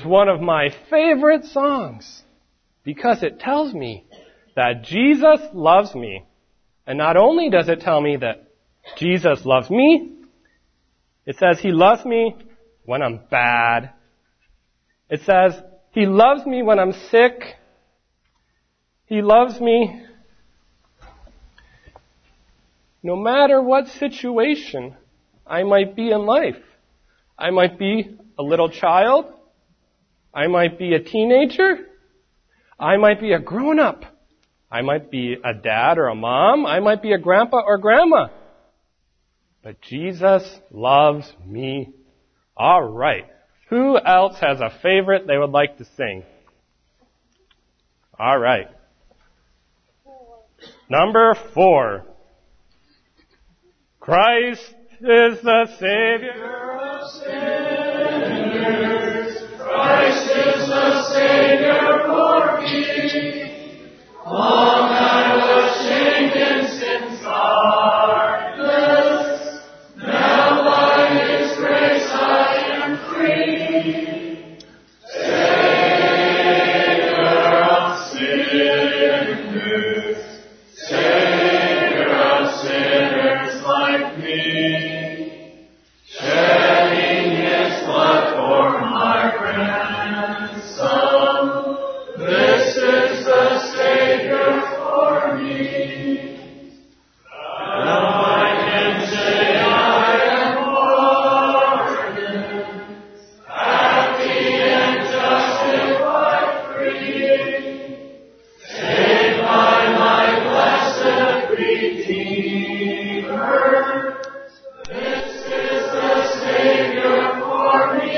is one of my favorite songs because it tells me that Jesus loves me. And not only does it tell me that Jesus loves me, it says He loves me when I'm bad. It says He loves me when I'm sick. He loves me no matter what situation I might be in life. I might be a little child. I might be a teenager. I might be a grown-up. I might be a dad or a mom. I might be a grandpa or grandma. But Jesus loves me. All right. Who else has a favorite they would like to sing? All right. Number 4. Christ is the Savior of sinners. Christ is the Savior for me. Long I was shamed in sin's darkness. Now by His grace I am free. Savior of sinners. Savior of sinners like me. Shedding His blood for my ransom. This is the Savior for me. Now I can say I am pardoned, happy and justified free, saved by my blessed Redeemer. This is the Savior for me.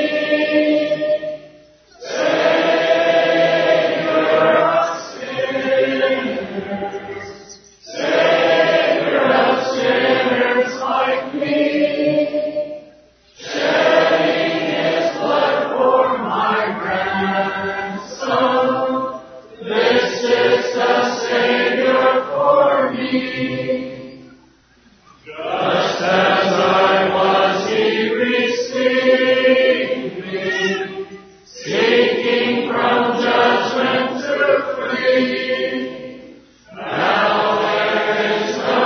Just as I was, He received me, seeking from judgment to free. Now there is no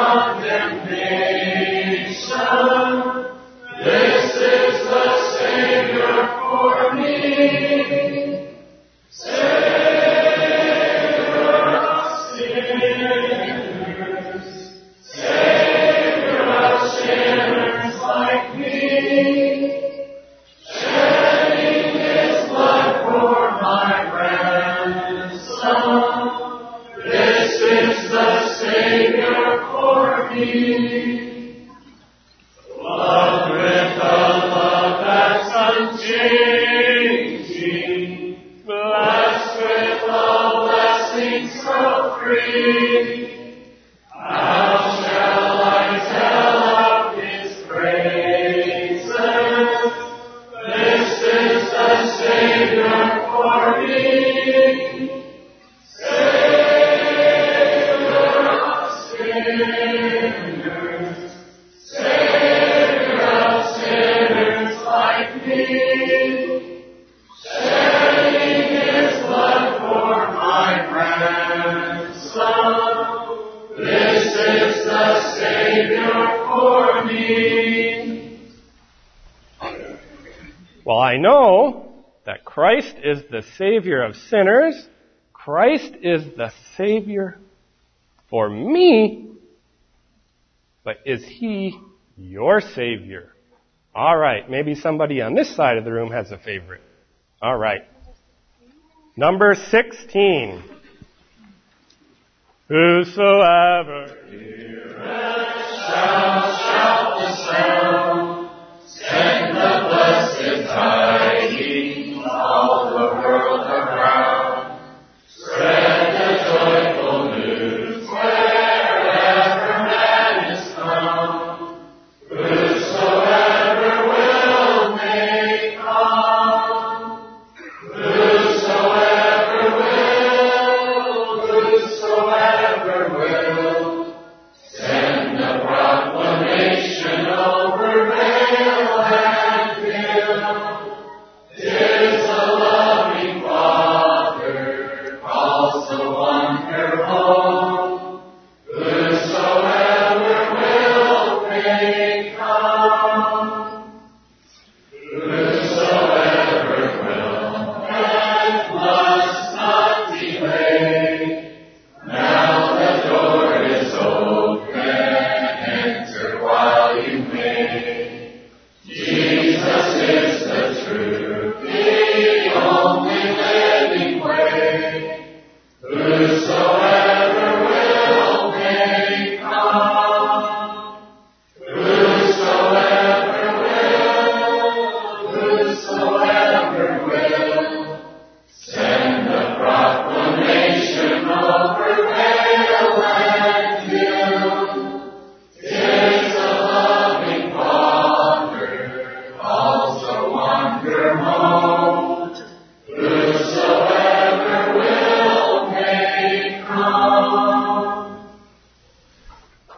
condemnation. This is the Savior for me. Savior of sinners. Savior of sinners like me. Shedding His blood for my ransom. This is the Savior for me. Loved with a love that's unchanging, blessed with all blessings so free. How shall I tell of His praises? This is the Savior for me. Savior of sinners. Savior of sinners like me. Shedding His blood for my ransom. This is the Savior for me. Well, I know that Christ is the Savior of sinners. Christ is the Savior for me. But is He your Savior? All right, maybe somebody on this side of the room has a favorite. All right. Number 16. Whosoever heareth shall shout the sound, sing the blessed tidings all the world around. Spread the joyful news wherever man is found. Whosoever will may come. Whosoever will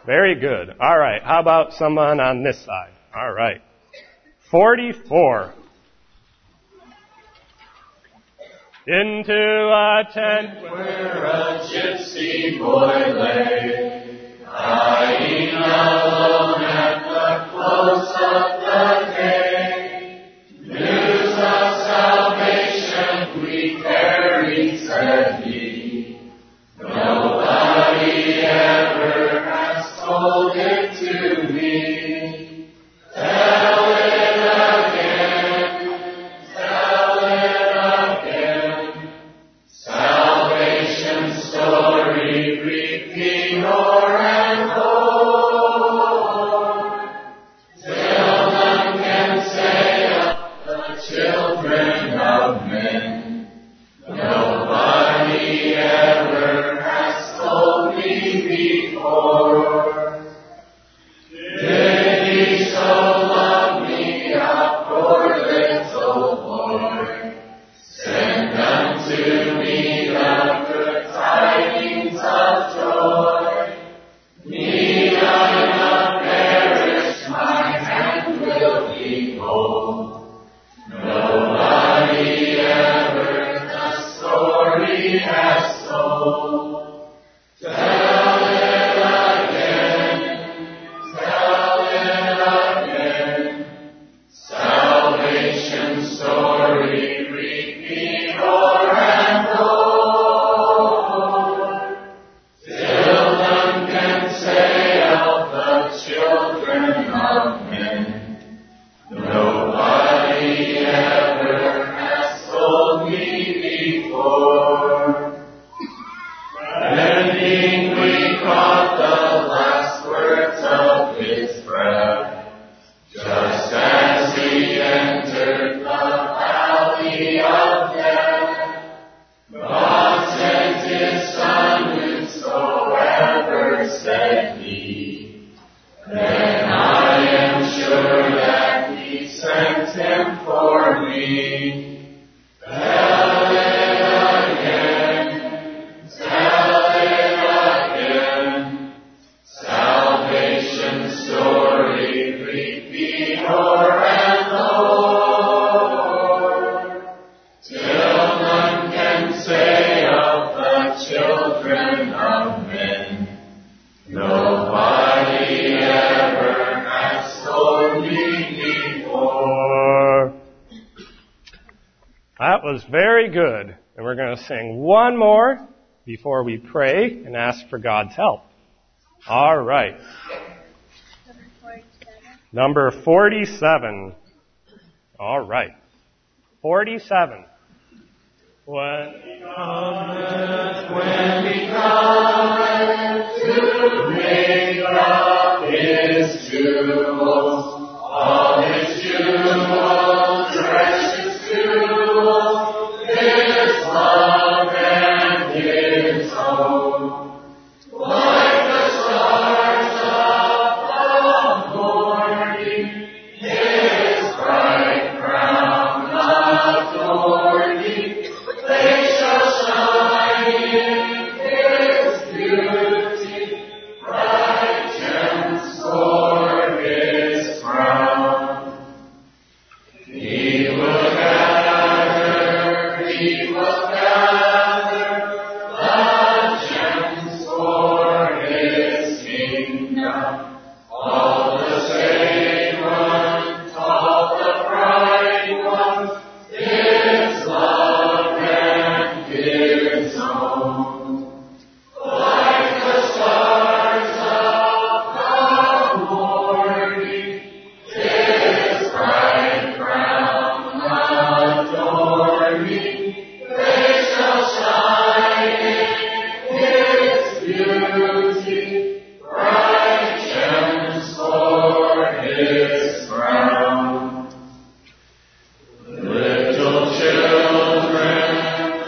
Very good. All right. How about someone on this side? All right. 44. Into a tent where a gypsy boy lay, lying alone at the close of the day. News of salvation we carry, said he. Nobody ever has told it to me. Tell it again, tell it again. Salvation story, repeat o'er and o'er, till none can say of the children of men. Nobody ever has told me before. Did he so love me, a poor little boy? Send unto me the good tidings of joy. Me I not perish, my hand will behold. Nobody ever the story has told. Tell it again, tell it again. Salvation story, repeat o'er and o'er, till none can say of the children of men. Nobody ever has told me before. Ending, we caught the last words of his breath, just as he entered the valley of death. God sent his Son, whosoever, said he. Then I am sure that he sent him for me. Tell it again, tell it again. Salvation story, repeat o'er and o'er, till none can say of the children of men. Nobody ever has told me before. That was very good. And we're going to sing one more before we pray and ask for God's help. All right. Number 47. All right. 47. When he cometh to make up his jewels, all his jewels, precious jewels, his love and his own. Like the stars of the morning, his bright crown adorning, they shall shine in his beauty, bright gems for his crown. He will gather the gems for his kingdom, all the saved ones, all the bright ones, his love and his own. Like the stars of the morning, his bright crown adorning, they shall shine in his beauty, bright gems for his crown. Little children,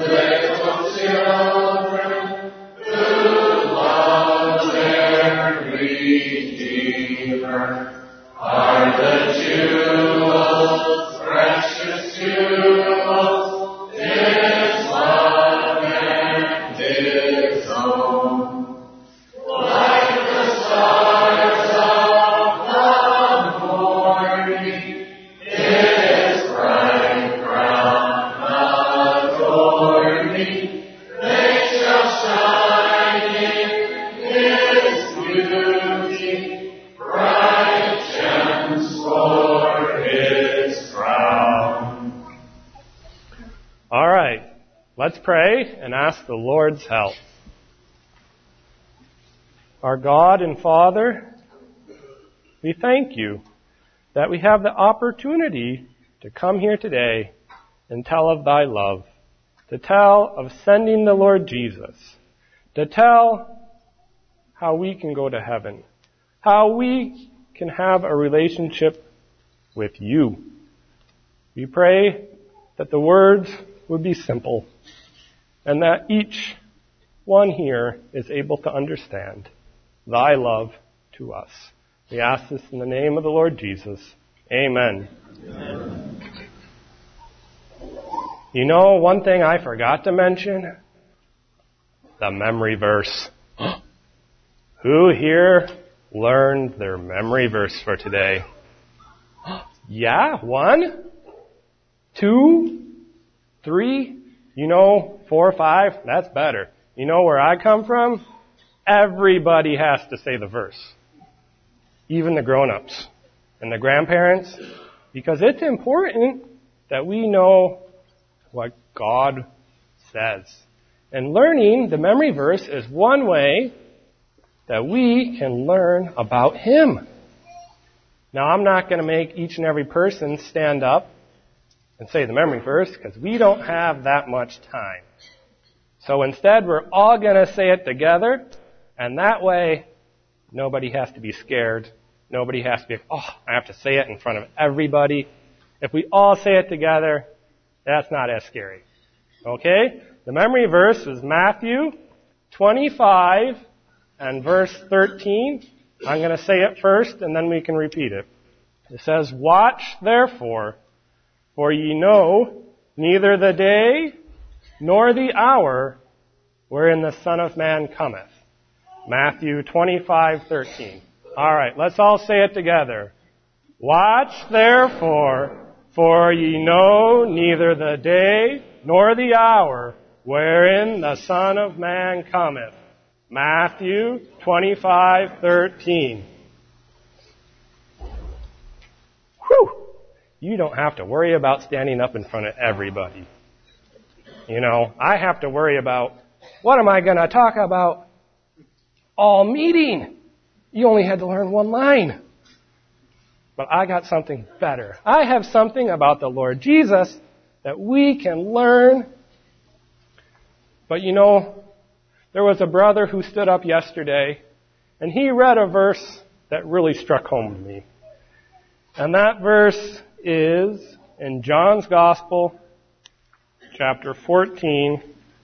who love their Redeemer, are the jewels, precious jewels, his love and his own. Like the stars pray and ask the Lord's help. Our God and Father, we thank you that we have the opportunity to come here today and tell of thy love, to tell of sending the Lord Jesus, to tell how we can go to heaven, how we can have a relationship with you. We pray that the words would be simple and that each one here is able to understand thy love to us. We ask this in the name of the Lord Jesus. Amen. Amen. You know, one thing I forgot to mention, the memory verse. Who here learned their memory verse for today? Yeah, 1, 2, 3, 4, 5, that's better. You know where I come from? Everybody has to say the verse. Even the grown-ups and the grandparents, because it's important that we know what God says. And learning the memory verse is one way that we can learn about Him. Now, I'm not going to make each and every person stand up and say the memory verse because we don't have that much time. So instead, we're all going to say it together, and that way, nobody has to be scared. Nobody has to be, I have to say it in front of everybody. If we all say it together, that's not as scary. Okay? The memory verse is Matthew 25 and verse 13. I'm going to say it first, and then we can repeat it. It says, "Watch therefore, for ye know neither the day nor the hour wherein the Son of Man cometh." Matthew 25:13. All right, let's all say it together. "Watch therefore, for ye know neither the day nor the hour wherein the Son of Man cometh." Matthew 25:13. Whew! You don't have to worry about standing up in front of everybody. I have to worry about, what am I going to talk about all meeting? You only had to learn one line. But I got something better. I have something about the Lord Jesus that we can learn. But there was a brother who stood up yesterday, and he read a verse that really struck home to me. And that verse is in John's Gospel, chapter 14,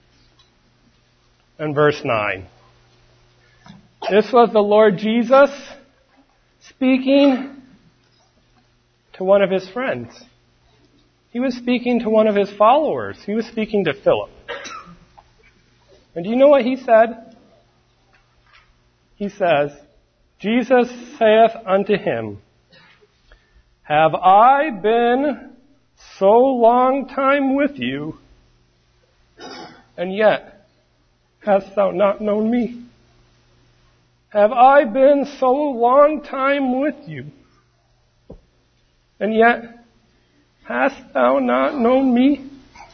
and verse 9. This was the Lord Jesus speaking to one of his friends. He was speaking to one of his followers. He was speaking to Philip. And do you know what he said? He says, "Jesus saith unto him, Have I been so long time with you, and yet hast thou not known me? Have I been so long time with you, and yet hast thou not known me?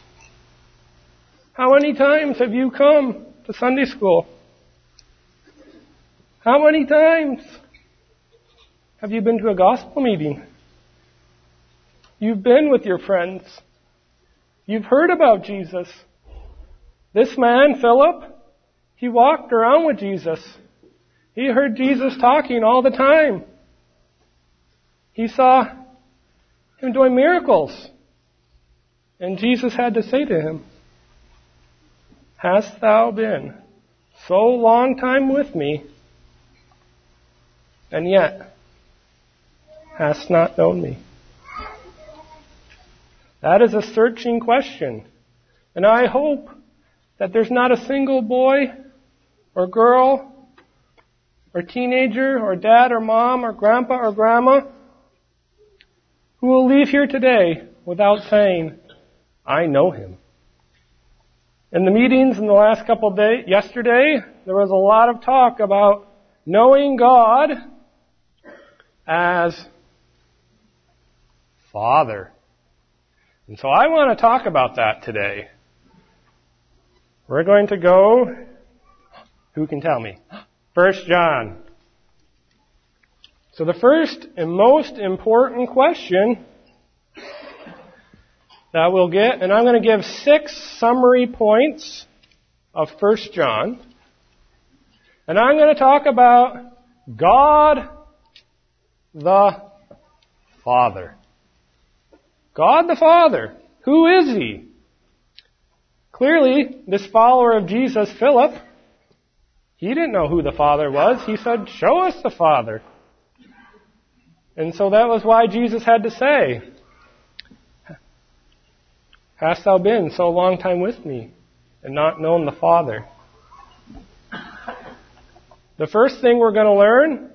How many times have you come to Sunday school? How many times have you been to a gospel meeting? You've been with your friends. You've heard about Jesus. This man, Philip, he walked around with Jesus. He heard Jesus talking all the time. He saw him doing miracles. And Jesus had to say to him, Hast thou been so long time with me, and yet hast not known me? That is a searching question. And I hope that there's not a single boy or girl or teenager or dad or mom or grandpa or grandma who will leave here today without saying, I know him. In the meetings in the last couple of days, yesterday, there was a lot of talk about knowing God as Father. And so I want to talk about that today. We're going to go, who can tell me? 1 John. So the first and most important question that we'll get, and I'm going to give 6 summary points of 1 John. And I'm going to talk about God the Father. God the Father. Who is He? Clearly, this follower of Jesus, Philip, he didn't know who the Father was. He said, "Show us the Father." And so that was why Jesus had to say, "Hast thou been so long time with me, and not known the Father?" The first thing we're going to learn,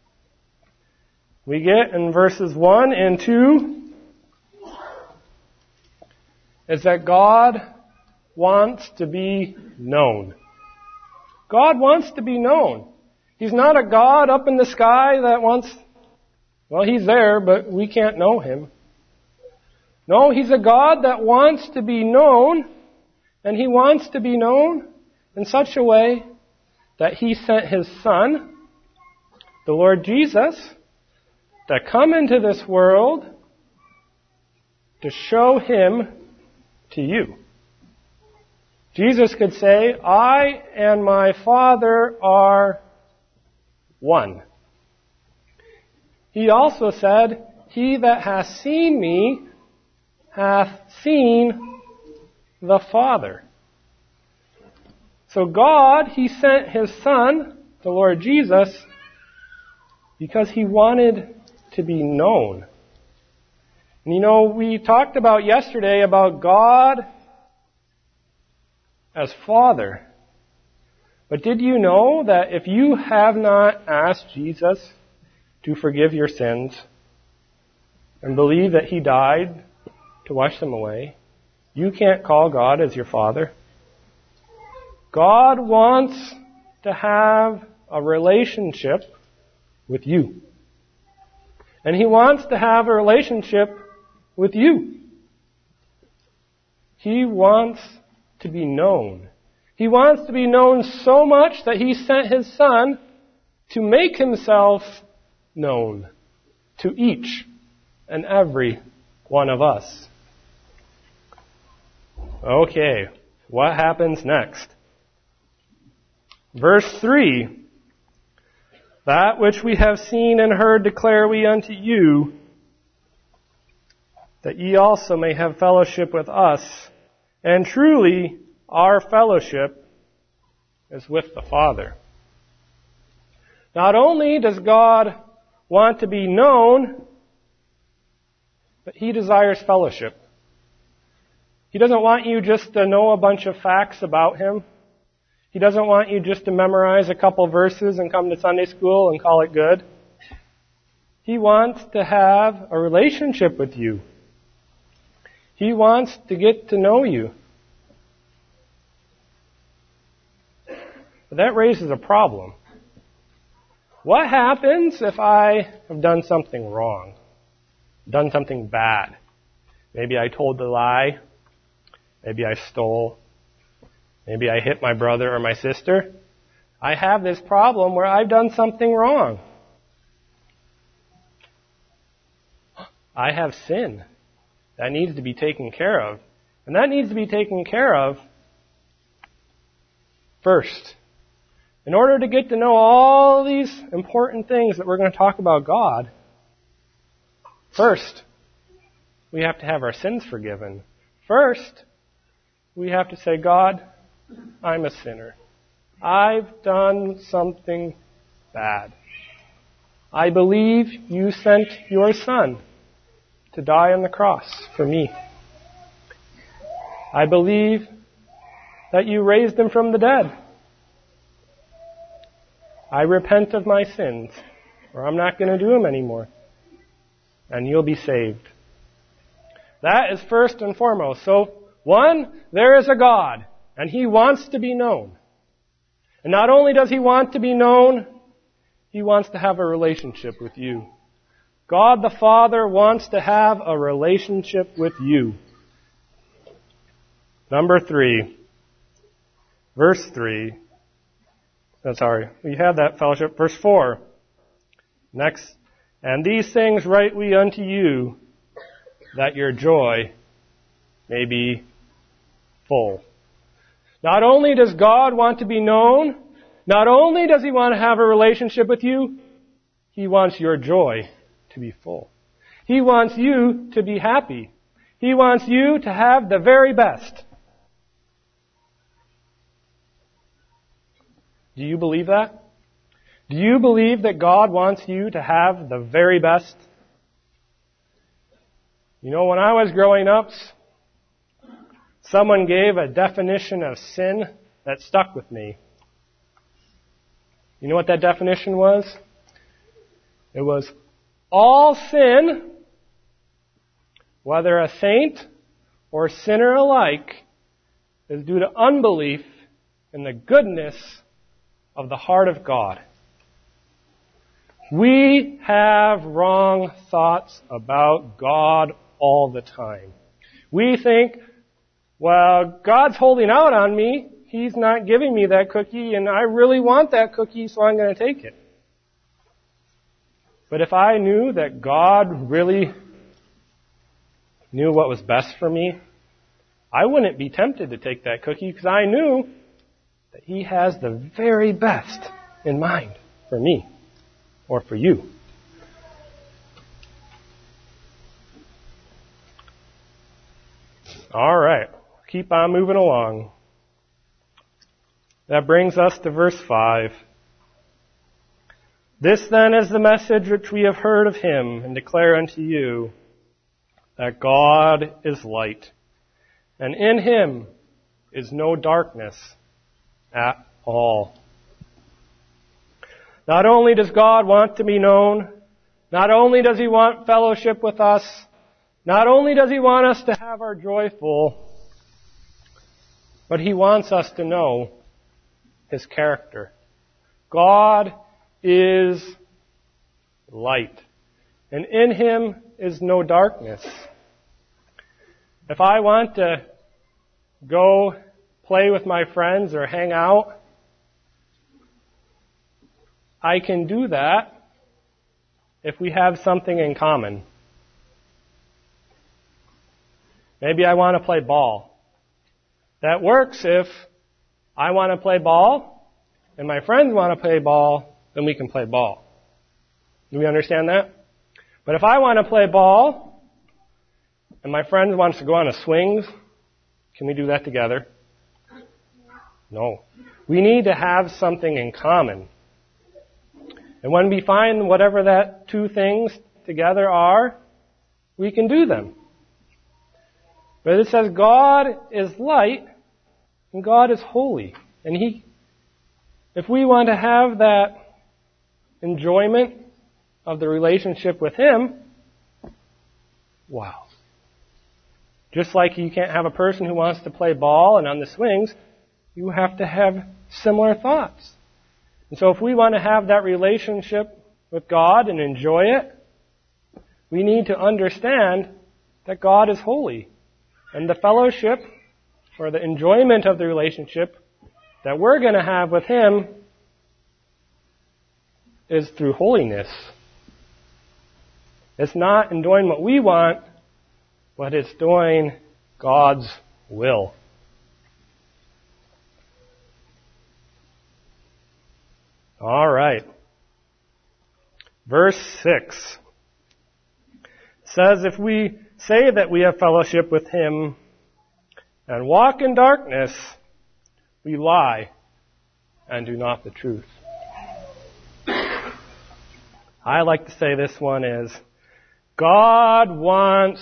we get in verses 1 and 2, is that God wants to be known. God wants to be known. He's not a God up in the sky that wants, well, He's there, but we can't know Him. No, He's a God that wants to be known, and He wants to be known in such a way that He sent His Son, the Lord Jesus, to come into this world to show Him to you. Jesus could say, "I and my Father are one." He also said, "He that hath seen me hath seen the Father." So God, He sent His Son, the Lord Jesus, because He wanted to be known. And you know, we talked about yesterday about God as Father. But did you know that if you have not asked Jesus to forgive your sins and believe that He died to wash them away, you can't call God as your Father? God wants to have a relationship with you. And He wants to have a relationship with you. He wants to be known. He wants to be known so much that He sent His Son to make Himself known to each and every one of us. Okay, what happens next? Verse 3, "That which we have seen and heard declare we unto you, that ye also may have fellowship with us. And truly, our fellowship is with the Father." Not only does God want to be known, but He desires fellowship. He doesn't want you just to know a bunch of facts about Him. He doesn't want you just to memorize a couple verses and come to Sunday school and call it good. He wants to have a relationship with you. He wants to get to know you. But that raises a problem. What happens if I have done something wrong? Done something bad? Maybe I told a lie. Maybe I stole. Maybe I hit my brother or my sister. I have this problem where I've done something wrong. I have sin. That needs to be taken care of. And that needs to be taken care of first. In order to get to know all these important things that we're going to talk about God, first, we have to have our sins forgiven. First, we have to say, "God, I'm a sinner. I've done something bad. I believe you sent your Son to die on the cross for me. I believe that you raised Him from the dead. I repent of my sins, or I'm not going to do them anymore. And you'll be saved." That is first and foremost. So, one, there is a God, and He wants to be known. And not only does He want to be known, He wants to have a relationship with you. God the Father wants to have a relationship with you. Number 3, Verse 3. We have that fellowship. Verse 4. Next. And these things write we unto you, that your joy may be full. Not only does God want to be known, not only does He want to have a relationship with you, He wants your joy to be full. He wants you to be happy. He wants you to have the very best. Do you believe that? Do you believe that God wants you to have the very best? You know, when I was growing up, someone gave a definition of sin that stuck with me. You know what that definition was? It was all sin, whether a saint or sinner alike, is due to unbelief in the goodness of the heart of God. We have wrong thoughts about God all the time. We think, well, God's holding out on me. He's not giving me that cookie, and I really want that cookie, so I'm going to take it. But if I knew that God really knew what was best for me, I wouldn't be tempted to take that cookie because I knew that He has the very best in mind for me or for you. All right, keep on moving along. That brings us to verse 5. This then is the message which we have heard of Him and declare unto you, that God is light, and in Him is no darkness at all. Not only does God want to be known, not only does He want fellowship with us, not only does He want us to have our joy full, but He wants us to know His character. God is light, and in Him is no darkness. If I want to go play with my friends or hang out, I can do that if we have something in common. Maybe I want to play ball. That works if I want to play ball and my friends want to play ball, then we can play ball. Do we understand that? But if I want to play ball and my friend wants to go on a swings, can we do that together? No. We need to have something in common. And when we find whatever that two things together are, we can do them. But it says God is light and God is holy. And if we want to have that enjoyment of the relationship with Him, wow. Just like you can't have a person who wants to play ball and on the swings, you have to have similar thoughts. And so if we want to have that relationship with God and enjoy it, we need to understand that God is holy. And the fellowship or the enjoyment of the relationship that we're going to have with Him is through holiness. It's not in doing what we want, but it's doing God's will. All right. Verse 6 says, if we say that we have fellowship with Him and walk in darkness, we lie and do not the truth. I like to say this one is, God wants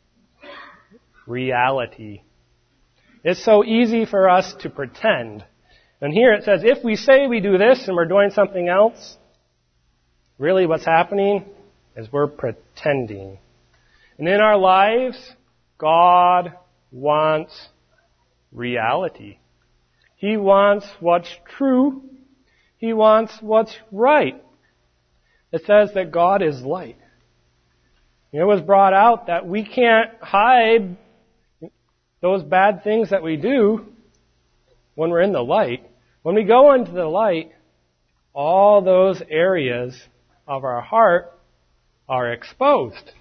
reality. It's so easy for us to pretend. And here it says, if we say we do this and we're doing something else, really what's happening is we're pretending. And in our lives, God wants reality. He wants what's true. He wants what's right. It says that God is light. It was brought out that we can't hide those bad things that we do when we're in the light. When we go into the light, all those areas of our heart are exposed.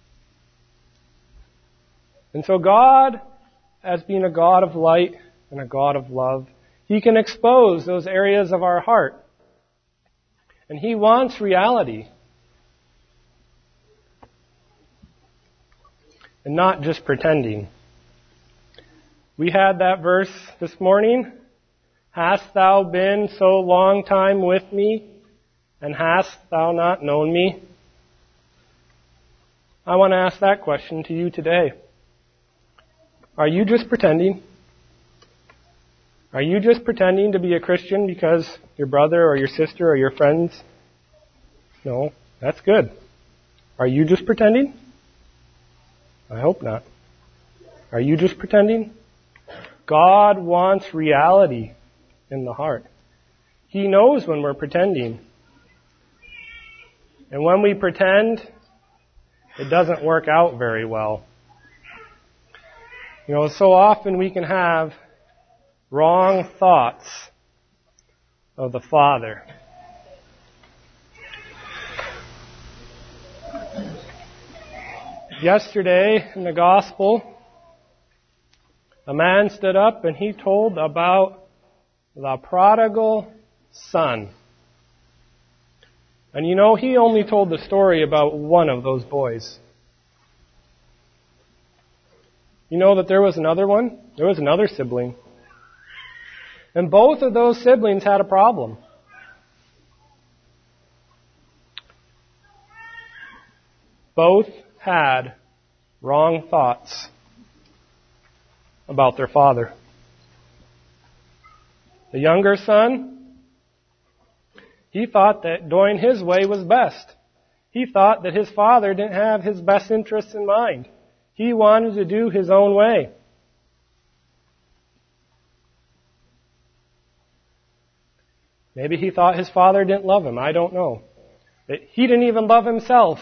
And so God, as being a God of light and a God of love, He can expose those areas of our heart. And He wants reality. And not just pretending. We had that verse this morning. Hast thou been so long time with me, and hast thou not known me? I want to ask that question to you today. Are you just pretending? Are you just pretending to be a Christian because your brother or your sister or your friends? No, that's good. Are you just pretending? I hope not. Are you just pretending? God wants reality in the heart. He knows when we're pretending. And when we pretend, it doesn't work out very well. So often we can have wrong thoughts of the Father. Yesterday in the Gospel, a man stood up and he told about the prodigal son. And he only told the story about one of those boys. You know that there was another one? There was another sibling. And both of those siblings had a problem. Both had wrong thoughts about their father. The younger son, he thought that doing his way was best. He thought that his father didn't have his best interests in mind. He wanted to do his own way. Maybe he thought his father didn't love him. I don't know. But he didn't even love himself.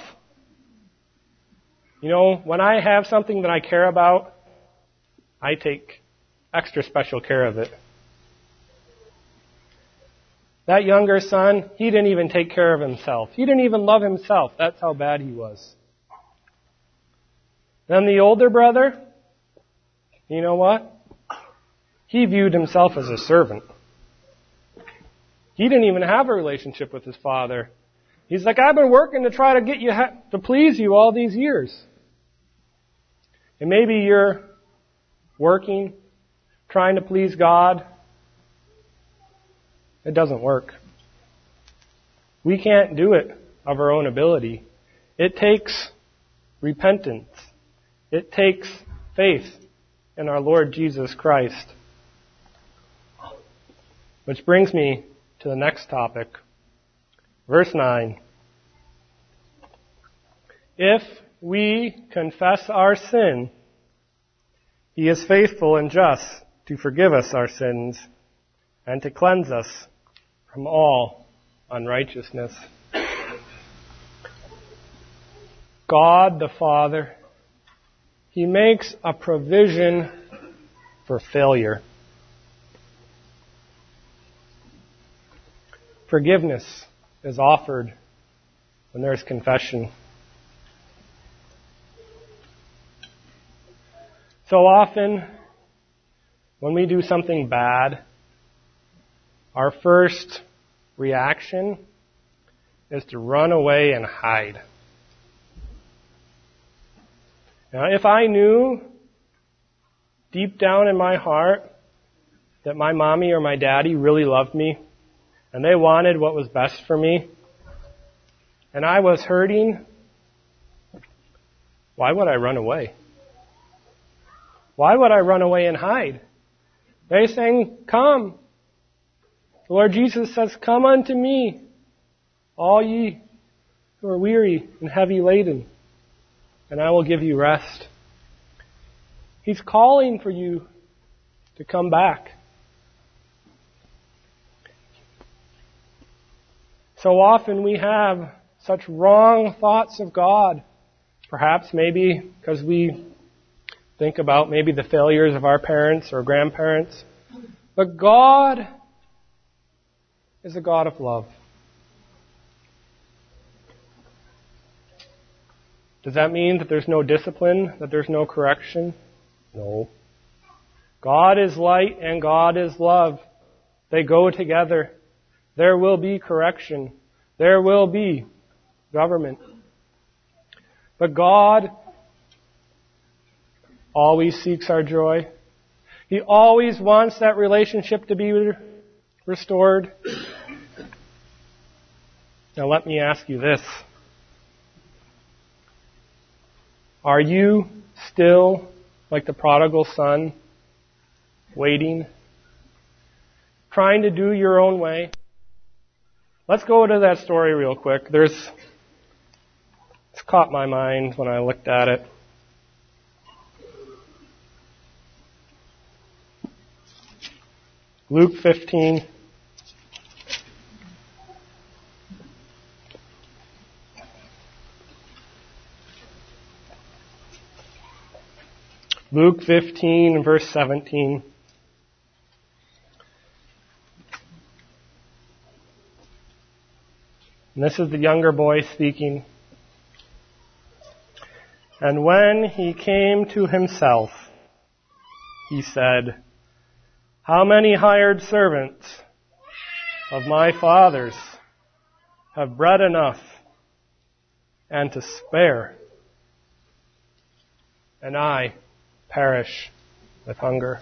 When I have something that I care about, I take extra special care of it. That younger son, he didn't even take care of himself. He didn't even love himself. That's how bad he was. Then the older brother, you know what? He viewed himself as a servant. He didn't even have a relationship with his father. He's like, I've been working to try to get you to please you all these years. And maybe you're working, trying to please God. It doesn't work. We can't do it of our own ability. It takes repentance. It takes faith in our Lord Jesus Christ. Which brings me to the next topic. Verse 9. If we confess our sin, He is faithful and just to forgive us our sins and to cleanse us from all unrighteousness. God the Father, He makes a provision for failure. Forgiveness is offered when there's confession. So often, when we do something bad, our first reaction is to run away and hide. Now, if I knew deep down in my heart that my mommy or my daddy really loved me and they wanted what was best for me, and I was hurting, why would I run away? Why would I run away and hide? They're saying, come. The Lord Jesus says, come unto me, all ye who are weary and heavy laden, and I will give you rest. He's calling for you to come back. So often we have such wrong thoughts of God. Perhaps maybe because we think about maybe the failures of our parents or grandparents. But God is a God of love. Does that mean that there's no discipline, that there's no correction? No. God is light and God is love. They go together. There will be correction. There will be government. But God always seeks our joy. He always wants that relationship to be restored. Now let me ask you this. Are you still like the prodigal son, waiting, trying to do your own way? Let's go to that story real quick. It's caught my mind when I looked at it. Luke 15. Luke 15, verse 17. And this is the younger boy speaking. And when he came to himself, he said, "How many hired servants of my father's have bread enough and to spare, and I perish with hunger?"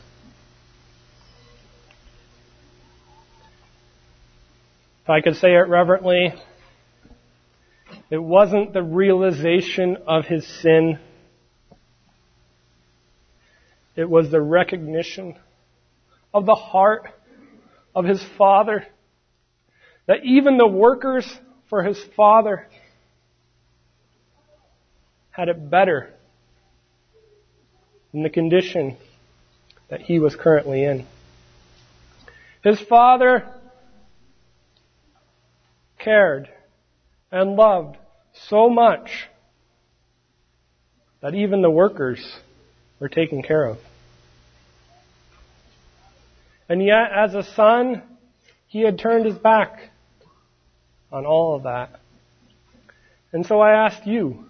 If I could say it reverently, it wasn't the realization of his sin. It was the recognition of the heart of his father, that even the workers for his father had it better in the condition that he was currently in. His father cared and loved so much that even the workers were taken care of. And yet, as a son, he had turned his back on all of that. And so I asked you,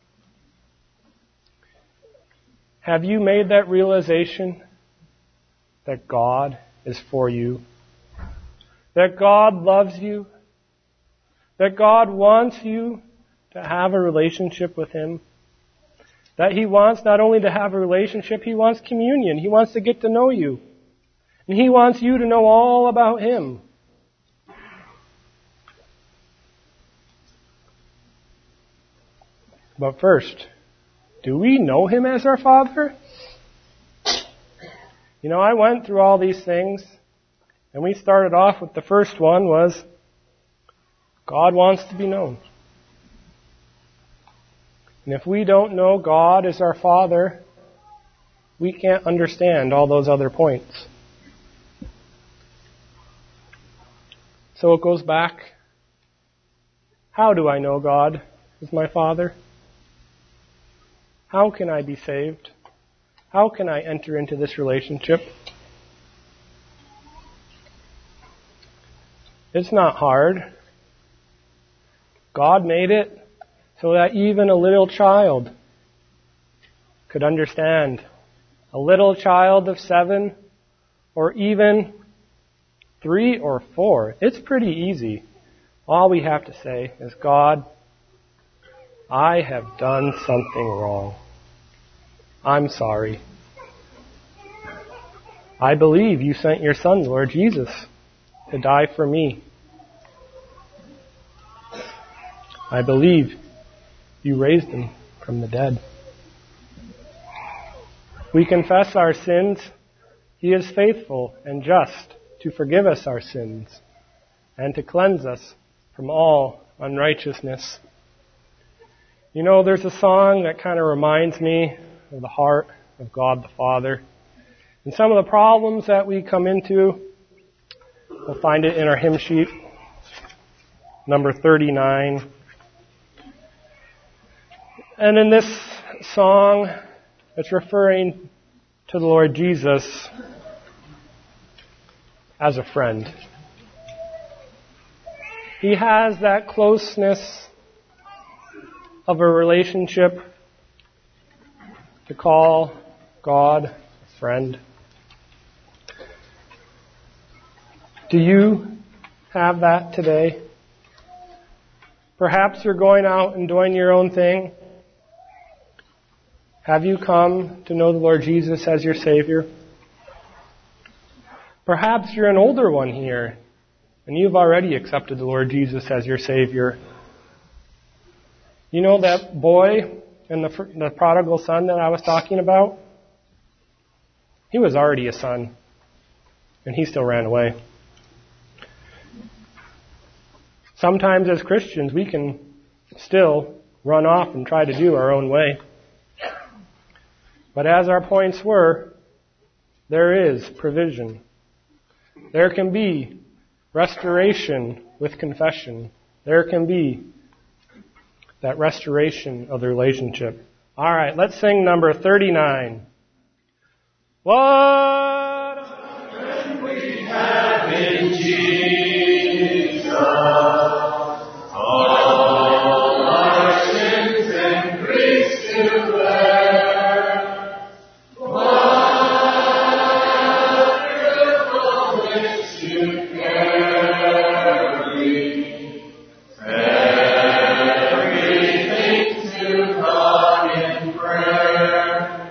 have you made that realization that God is for you? That God loves you? That God wants you to have a relationship with Him? That He wants not only to have a relationship, He wants communion. He wants to get to know you. And He wants you to know all about Him. But first, do we know Him as our Father? You know, I went through all these things, and we started off with the first one was, God wants to be known. And if we don't know God as our Father, we can't understand all those other points. So it goes back, how do I know God as my Father? How can I be saved? How can I enter into this relationship? It's not hard. God made it so that even a little child could understand. A little child of 7 or even 3 or 4. It's pretty easy. All we have to say is, God, I have done something wrong. I'm sorry. I believe you sent your Son, Lord Jesus, to die for me. I believe you raised Him from the dead. We confess our sins. He is faithful and just to forgive us our sins and to cleanse us from all unrighteousness. You know, there's a song that kind of reminds me of the heart of God the Father. And some of the problems that we come into, we'll find it in our hymn sheet, number 39. And in this song, it's referring to the Lord Jesus. as a friend. He has that closeness of a relationship to call God a friend. Do you have that today? Perhaps you're going out and doing your own thing. Have you come to know the Lord Jesus as your Savior? Perhaps you're an older one here, and you've already accepted the Lord Jesus as your Savior. You know that boy and the prodigal son that I was talking about? He was already a son, and he still ran away. Sometimes as Christians, we can still run off and try to do our own way. But as our points were, there is provision. There can be restoration with confession. There can be that restoration of the relationship. All right, let's sing number 39. What a friend we have in Jesus. All our sins and griefs to bear. What privilege to carry everything to God in prayer.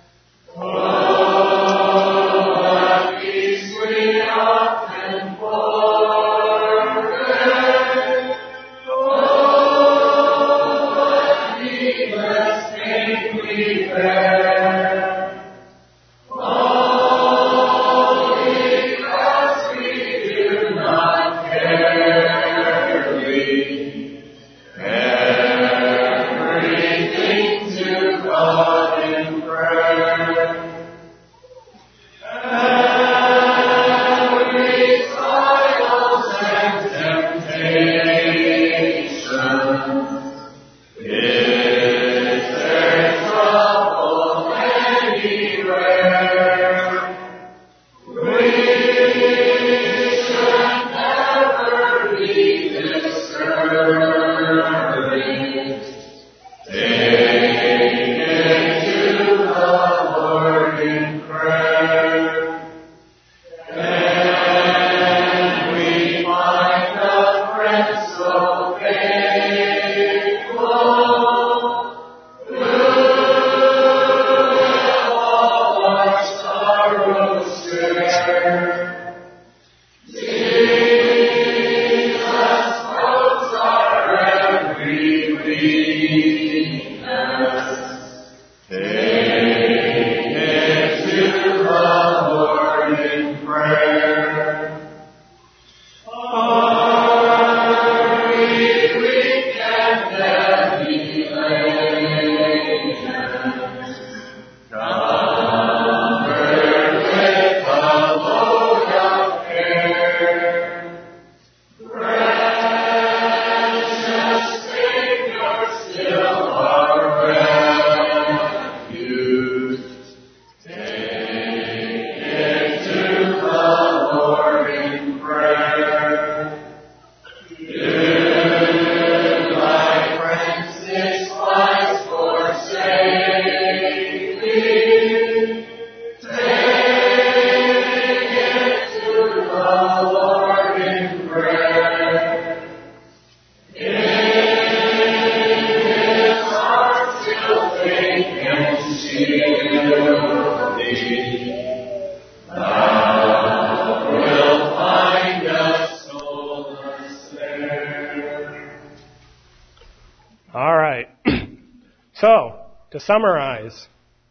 So, to summarize,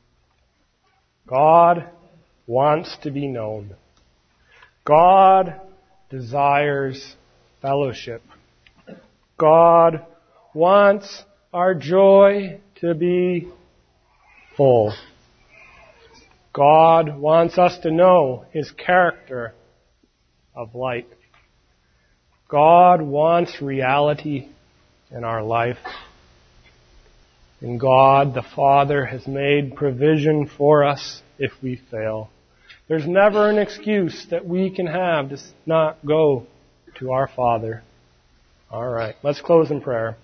God wants to be known. God desires fellowship. God wants our joy to be full. God wants us to know His character of light. God wants reality in our life. And God, the Father, has made provision for us if we fail. There's never an excuse that we can have to not go to our Father. All right, let's close in prayer.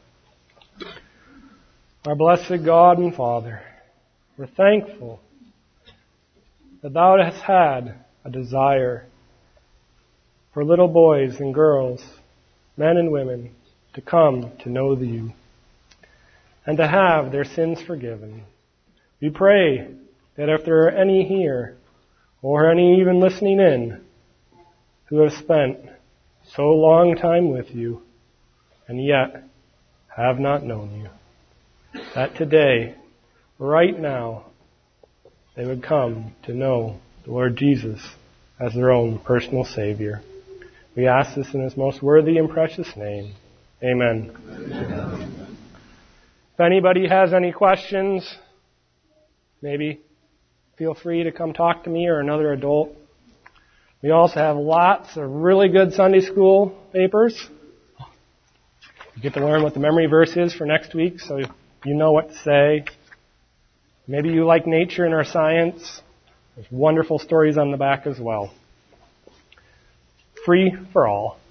Our blessed God and Father, we're thankful that Thou hast had a desire for little boys and girls, men and women, to come to know You and to have their sins forgiven. We pray that if there are any here, or any even listening in, who have spent so long time with You, and yet have not known You, that today, right now, they would come to know the Lord Jesus as their own personal Savior. We ask this in His most worthy and precious name. Amen. Amen. If anybody has any questions, maybe feel free to come talk to me or another adult. We also have lots of really good Sunday school papers. You get to learn what the memory verse is for next week, so you know what to say. Maybe you like nature and our science. There's wonderful stories on the back as well. Free for all.